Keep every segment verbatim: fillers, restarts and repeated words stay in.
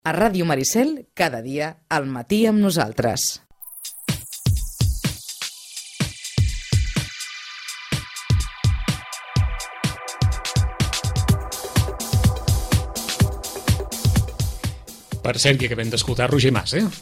A Ràdio Maricel, cada dia, al matí amb nosaltres. Per cert, que acabem d'escoltar Roger Mas, eh?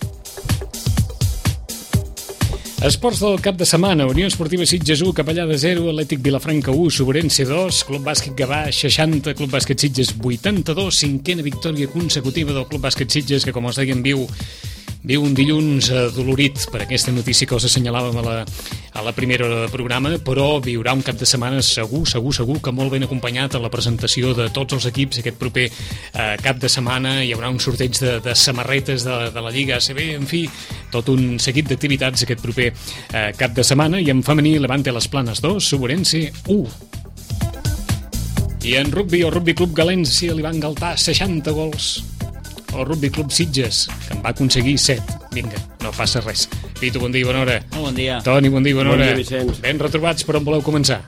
Esports del cap de setmana: Unió Esportiva Sitges u, Capellada zero, Atlètic Vilafranca u, Sobrense dos, Club Bàsquet Gavà seixanta, Club Bàsquet Sitges vuitanta-dos, cinquena victòria consecutiva del Club Bàsquet Sitges, que, com us dèiem, viu, viu un dilluns adolorit per aquesta notícia que us assenyalàvem a la, a la primera programa, però viurà un cap de setmana segur, segur, segur que molt ben acompanyat a la presentació de tots els equips. Aquest proper eh, cap de setmana hi haurà un sorteig de, de samarretes de, de la Lliga A C B, en fi, tot un seguit d'activitats aquest proper eh, cap de setmana. I en femení, Levante Les Planes dos, Sobrense u. I en rugbi, el Rugbi Club Galència li van galtar seixanta gols al Rugbi Club Sitges, que en va aconseguir set. Vinga, no passa res. Pitu, bon dia, bona hora. Oh, bon dia. Toni, bon dia, bona hora. Bon dia, Vicenç. Ben retrobats, per on voleu començar?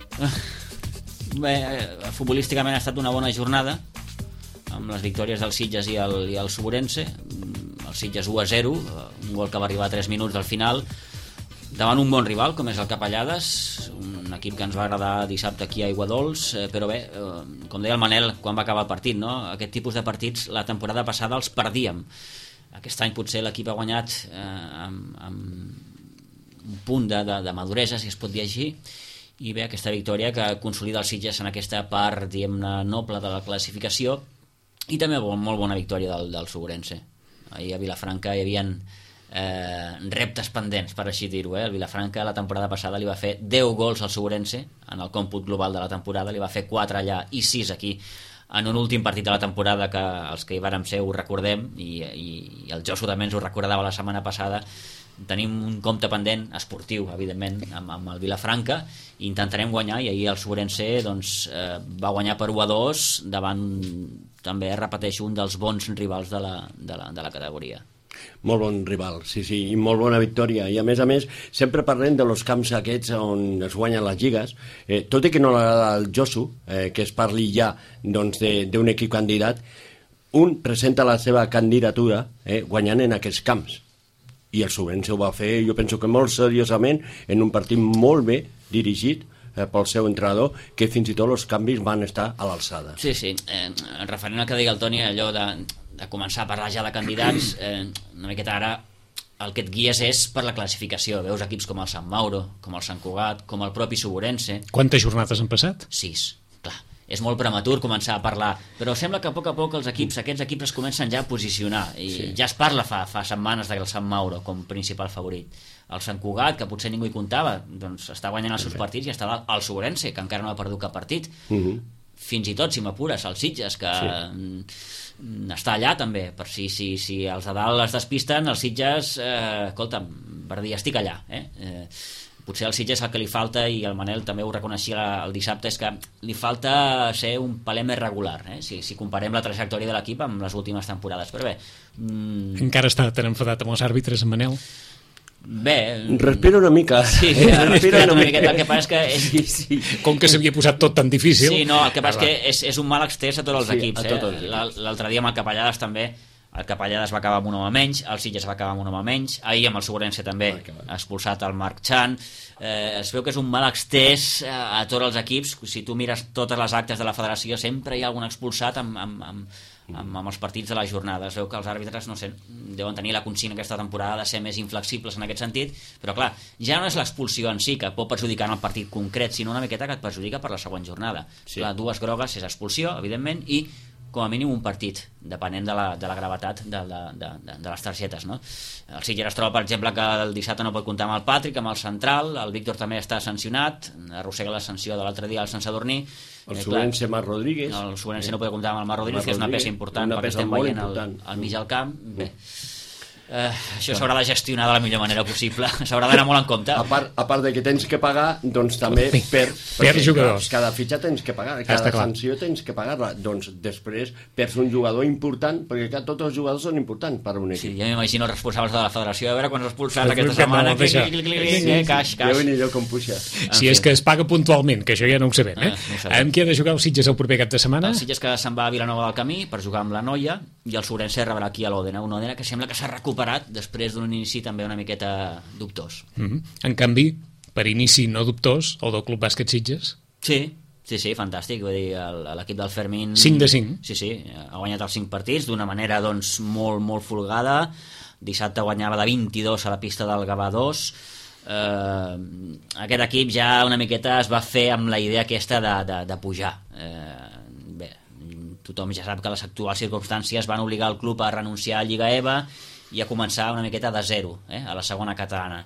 Bé, futbolísticament ha estat una bona jornada, amb les victòries del Sitges i el, i el Sobrense. El Sitges u a zero, un gol que va arribar a tres minuts del final, davant un bon rival com és el Capellades, un equip que ens va agradar dissabte aquí a Aiguadols, eh, però bé, eh, com deia el Manel quan va acabar el partit, no? Aquest tipus de partits la temporada passada els perdíem. Aquest any potser l'equip ha guanyat eh, amb, amb un punt de, de, de maduresa, si es pot dir així, i bé, aquesta victòria que consolida el Sitges en aquesta part, diguem-ne, noble de la classificació, i també molt bona victòria del, del Sobrense. Ahir a Vilafranca hi havia eh, reptes pendents, per així dir-ho, eh? El Vilafranca la temporada passada li va fer deu gols al Sobrense en el còmput global de la temporada, li va fer quatre allà i sis aquí en un últim partit de la temporada que els que hi vàrem ser ho recordem, i, i, i el Josu també ens ho recordava la setmana passada. Tenim un compte pendent esportiu, evidentment, amb, amb el Vilafranca, i intentarem guanyar, i ahir el Sobrense doncs, eh, va guanyar per u a dos davant, també repeteixo, un dels bons rivals de la, de la, de la categoria. Molt bon rival, sí, sí, i molt bona victòria. I a més a més, sempre parlem de los camps aquests on es guanyen les lligues, eh, tot i que no l'agrada al Josu, eh, que es parli ja doncs, d'un equip candidat, un presenta la seva candidatura eh, guanyant en aquests camps. I el Sobrense ho va fer, jo penso que molt seriosament, en un partit molt bé dirigit eh, pel seu entrenador, que fins i tot els canvis van estar a l'alçada. Sí, sí, eh, referent al que deia el Toni, allò de, de començar a parlar ja de candidats, eh, una miqueta ara el que et guies és per la classificació. Veus equips com el Sant Mauro, com el Sant Cugat, com el propi Sobrense. Quantes jornades han passat? Sis, clar. És molt prematur començar a parlar, però sembla que a poc a poc els equips, aquests equips es comencen ja a posicionar, i sí. Ja es parla fa, fa setmanes del Sant Mauro com principal favorit. El Sant Cugat, que potser ningú hi comptava, doncs està guanyant els seus partits, i estava el Sobrense, que encara no ha perdut cap partit. Uh -huh. Fins i tot, si m'apures, el Sitges, que sí. Està allà també, per si, si, si els de dalt es despisten, els Sitges, eh, escolta'm, per dir, estic allà, eh? eh potser al Sitges el que li falta, i el Manel també ho reconeixia el dissabte, és que li falta ser un paler més regular, eh? si, si comparem la trajectòria de l'equip amb les últimes temporades. Però bé... Mm... Encara està tan enfadat amb els àrbitres, en Manel? Bé... Respira una mica. Sí, respira una, una miqueta. El que passa és que... És... Sí, sí. Com que s'havia posat tot tan difícil... Sí, no, el que passa ah, és que és, és un mal extès a tots els sí, equips. Eh? L'altre dia amb el Capellades també, el Capellades va acabar amb un home menys, el Sitges va acabar amb un home menys, ahir amb el Sobrense també ha expulsat el Marc Chan. Eh, es veu que és un mal extès a, a tots els equips. Si tu mires totes les actes de la federació, sempre hi ha algun expulsat amb, amb, amb, amb, amb els partits de la jornada. Es veu que els àrbitres, no sé, deuen tenir la consigna aquesta temporada de ser més inflexibles en aquest sentit, però clar, ja no és l'expulsió en si que pot perjudicar en el partit concret, sinó una miqueta que et perjudica per la següent jornada. Sí. Clar, dues grogues és expulsió, evidentment, i com a mínim un partit, depenent de la, de la gravetat de, de, de, de les targetes, no? El Sitges es troba, per exemple, que el dissabte no pot comptar amb el Patrick, amb el central, el Víctor també està sancionat, arrossega la sanció de l'altre dia al Sant Sadurní. El Sobrense Marc Rodríguez. El Sobrense no pot comptar amb el Marc Rodríguez, que és una peça important, perquè estem veient al, al mig del camp. Bé. Uh, això s'haurà de gestionar de la millor manera possible, s'haurà d'anar molt en compte. A part, a part de que tens que pagar, doncs també Sí. per, Per jugadors. Cada fitxa tens que pagar, cada sanció tens que pagar-la. Doncs després perds un jugador important, perquè clar, tots els jugadors són importants per a un equip. Sí, ja m'imagino els responsables de la federació, a veure quants expulsats Sí, aquesta que no setmana, vol deixar. clic, clic, clic, clic, clic, caix, Ja caix. venir com puja. Si és que es paga puntualment, que això ja no ho sabem, eh? Ah, no ho sabem. Amb qui ha de jugar el Sitges el proper cap de setmana? El Sitges que se'n va a Vilanova del Camí per jugar amb la Noia, i el Sobrense rebrà aquí a l'Òdena, una Òdena que sembla que s'ha recuperat després d'un inici també una miqueta dubtós. Mm-hmm. En canvi, per inici no dubtós, el del Club Bàsquet Sitges. Sí, sí, sí, fantàstic. Vull dir, el- l'equip del Fermín... cinc de cinc. Sí, sí, ha guanyat els cinc partits d'una manera doncs, molt, molt folgada. Dissabte guanyava de vint-i-dos a la pista del Gavà dos. Eh, aquest equip ja una miqueta es va fer amb la idea aquesta de, de, de pujar. Eh, bé, tothom ja sap que les actuals circumstàncies van obligar el club a renunciar a Lliga E V A i a començar una miqueta de zero, eh, a la segona catalana.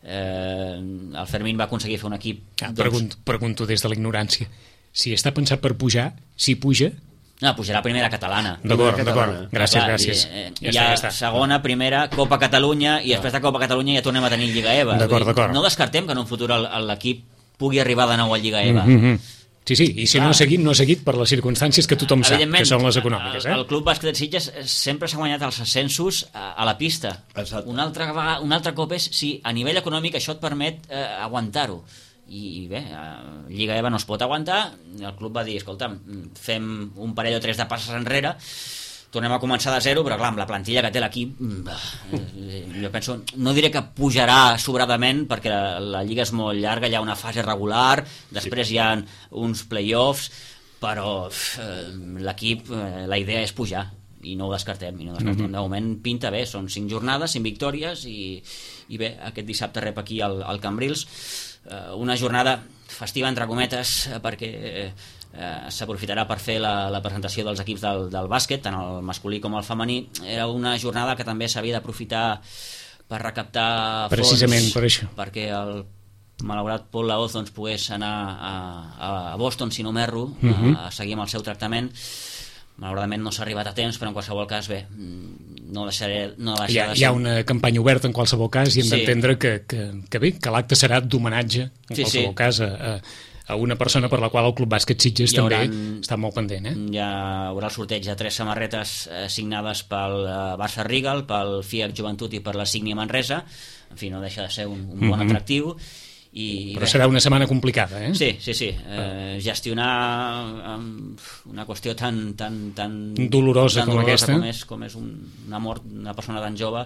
Eh, el Fermín va aconseguir fer un equip... Ah, pregunto, pregunto des de la ignorància. Si està pensat per pujar, si puja... No, pujarà a primera catalana. D'acord, Primera d'acord. catalana. Gràcies, Clar, gràcies. I, eh, Ja hi està, ha ja està. segona, primera, Copa Catalunya, i després de Copa Catalunya ja tornem a tenir Lliga E V A. D'acord, Vull dir, d'acord. No descartem que en un futur el- el- l'equip pugui arribar de nou a Lliga E V A. Mm-hmm. Sí, sí, i si Clar. no ha seguit, no ha seguit per les circumstàncies que tothom sap, Evidentment, que són les econòmiques. el, el Eh? Club Bàsquet de Sitges sempre s'ha guanyat els ascensos a, a la pista. Exacte. Un altre, vega- un altre cop és si a nivell econòmic això et permet eh, aguantar-ho. I, i bé, eh, Lliga E V A no es pot aguantar. El club va dir, escolta, fem un parell o tres de passes enrere, tornem a començar de zero, però clar, amb la plantilla que té l'equip, mm, eh, jo penso, no diré que pujarà sobradament, perquè la, la lliga és molt llarga, hi ha una fase regular, després sí. Hi ha uns play-offs, però eh, l'equip, eh, la idea és pujar, i no ho descartem, i no ho descartem. Mm-hmm. De moment pinta bé, són cinc jornades, cinc victòries, i, i bé, aquest dissabte rep aquí al, al Cambrils, eh, una jornada festiva, entre cometes, eh, perquè... Eh, Eh, s'aprofitarà per fer la, la presentació dels equips del, del bàsquet, tant el masculí com el femení. Era una jornada que també s'havia d'aprofitar per recaptar Precisament fons, per això. perquè el malaurat Paul Laoz doncs, pogués anar a, a Boston, si no m'erro, Mhm. a, a seguir amb el seu tractament. Malauradament no s'ha arribat a temps, però en qualsevol cas, bé, no deixaré, no deixaré Hi ha, de hi ha ser- una campanya oberta en qualsevol cas i hem Sí. d'entendre que, que, que bé, que l'acte serà d'homenatge en Sí, qualsevol sí. cas a, a, a una persona per la qual el Club Bàsquet Sitges Hi també hauran- està molt pendent, eh? Hi haurà el sorteig de tres samarretes eh, signades pel eh, Barça Rigal, pel F I A C Joventut i per la Signia Manresa. En fi, no deixa de ser un, un bon Mhm. atractiu. I, Però bé, serà una setmana complicada, eh? Sí, sí, sí. Eh, gestionar um, una qüestió tan, tan, tan Dolorosa tan com dolorosa aquesta. com és, com és un, una mort d'una persona tan jove.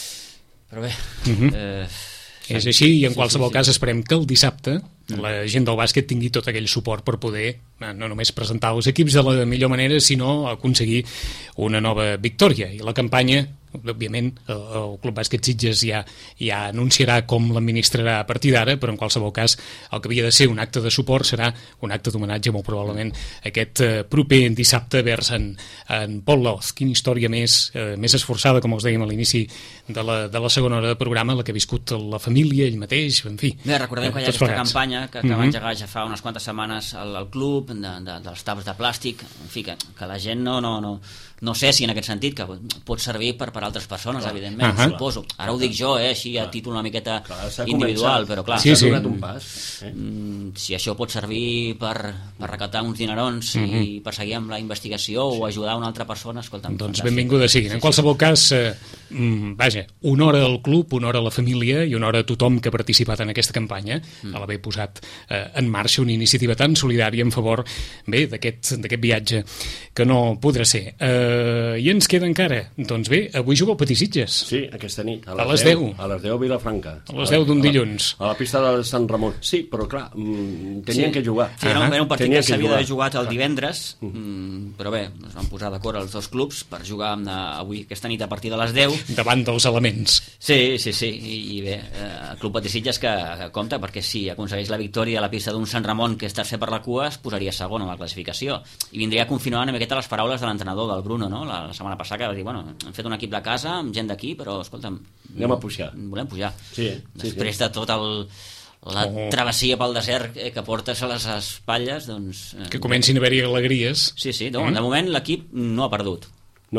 Però bé... Mhm. eh, És així, i en sí, qualsevol sí, sí. cas esperem que el dissabte la gent del bàsquet tingui tot aquell suport per poder eh, no només presentar els equips de la millor manera, sinó aconseguir una nova victòria. I la campanya, òbviament, el, el Club Bàsquet Sitges ja, ja anunciarà com l'administrarà a partir d'ara, però en qualsevol cas el que havia de ser un acte de suport serà un acte d'homenatge molt probablement aquest eh, proper dissabte vers en, en Paul Laoz. Quina història més, eh, més esforçada, com us dèiem a l'inici de, la, de la segona hora de programa, la que ha viscut la família, ell mateix, en fi. Bé, recordem que hi ha tots aquesta plegats. campanya que, que Mhm. va engegar ja fa unes quantes setmanes al, al club, de, de, dels taps de plàstic, en fi, que, que la gent no, no, no, no sé si en aquest sentit, que pot servir per, per altres persones, clar, evidentment, Ahà. suposo. Ara ho dic jo, eh, així a títol una miqueta Clar, s'ha individual, començat. però clar, Sí, S'ha sí. donat un pas. Eh? mm, si això pot servir per, per recaptar uns dinerons Mhm. i per seguir amb la investigació o ajudar una altra persona, escolta'm, Doncs fantàstic. benvinguda siguin. En qualsevol cas, eh, mm, vaja, una hora al club, una hora a la família i una hora a tothom que ha participat en aquesta campanya, mm. a l'haver posat eh, en marxa una iniciativa tan solidària en favor bé d'aquest d'aquest viatge que no podrà ser. Eh, I ens queda encara, doncs bé, avui juga el Petit Sitges. Sí, aquesta nit. A les deu. A les deu a Vilafranca. A les deu d'un A la- dilluns. A la pista de Sant Ramon. Sí, però clar, mm, tenien Sí. que jugar. Sí, era, un, era un partit Tenien que s'havia jugar. de jugar el divendres, mm, però bé, es van posar d'acord els dos clubs per jugar amb, eh, avui, aquesta nit, a partir de les deu. Davant dels elements. Sí, sí, sí, i, i bé, eh, el Club Petit Sitges que, que compta, perquè si aconsegueix la victòria a la pista d'un Sant Ramon que és tercer per la cua, es posaria segon en la classificació. I vindria a confirmar una miqueta les paraules de l'entrenador, del Bruno, no? la, la setmana passada, que va dir, bueno, hem fet un equip de casa amb gent d'aquí, però, escolta'm... Anem a pujar. Volem pujar. Sí, sí, Després sí. de tot el... la Oh. travessia pel desert eh, que portes a les espatlles, doncs... Eh, Que comencin a haver-hi alegries. Sí, sí, no, Mm. de moment l'equip no ha perdut. No,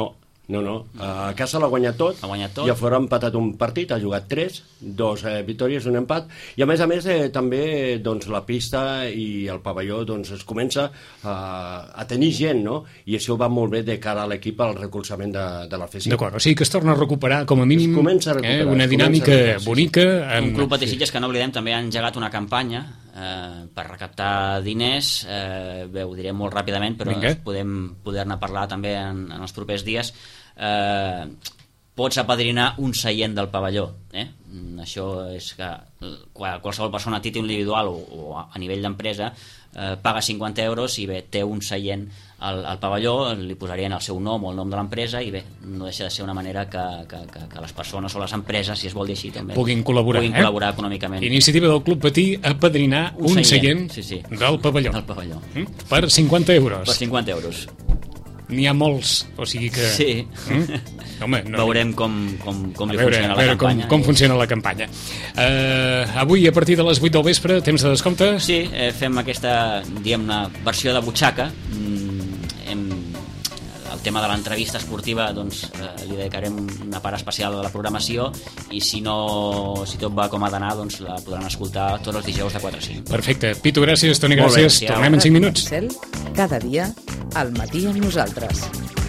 No, no, a casa l'ha guanyat tot, ha guanyat tot, i a fora ha empatat un partit, ha jugat tres, dos eh, victòries, un empat, i a més a més eh, també doncs, la pista i el pavelló doncs, es comença a, a tenir gent, no? I això va molt bé de cara a l'equip al recolzament de, de la F C I. D'acord, o sigui que es torna a recuperar com a mínim a recuperar, eh, una dinàmica bonica. En... Un club de Sitges que no oblidem també ha engegat una campanya eh, per recaptar diners, eh, bé, ho diré molt ràpidament, però podem poder-ne parlar també en, en els propers dies. Eh, pots apadrinar un seient del pavelló, eh? Això és que qualsevol persona a títol individual o, o a nivell d'empresa eh, paga cinquanta euros i bé, té un seient al, al pavelló, li posarien el seu nom o el nom de l'empresa i bé, no deixa de ser una manera que, que, que, que les persones o les empreses, si es vol dir així també, puguin col·laborar, puguin eh? col·laborar econòmicament. Iniciativa del Club Patí apadrinar un, un seient, seient sí, sí. del pavelló, del pavelló. Mm? Per cinquanta euros. Per cinquanta euros. N'hi ha molts, o sigui que... Sí. Mm? Home, no... Veurem com, com, com li veure, funciona la veure campanya. Com, com funciona la campanya. Uh, avui, a partir de les vuit del vespre, temps de descompte? Sí, eh, fem aquesta, diguem-ne, versió de butxaca. Mm, hem, el tema de l'entrevista esportiva, doncs, eh, li dedicarem una part especial de la programació i si no, si tot va com ha d'anar, doncs la podran escoltar tots els dijous de quatre a cinc. Perfecte. Pitu, gràcies. Toni, gràcies. Tornem en cinc minuts. Cada dia, al matí amb nosaltres.